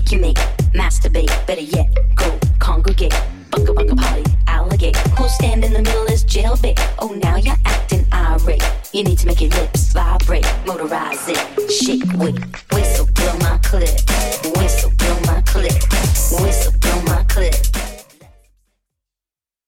Speculate, masturbate, better yet, go congregate. Bunga bunga party, alligate. Who'll stand in the middle is jailbait. Oh, now you're acting irate. You need to make your lips vibrate, motorize it, shake, wait. Whistle, blow my clip. Whistle, blow my clip. Whistle.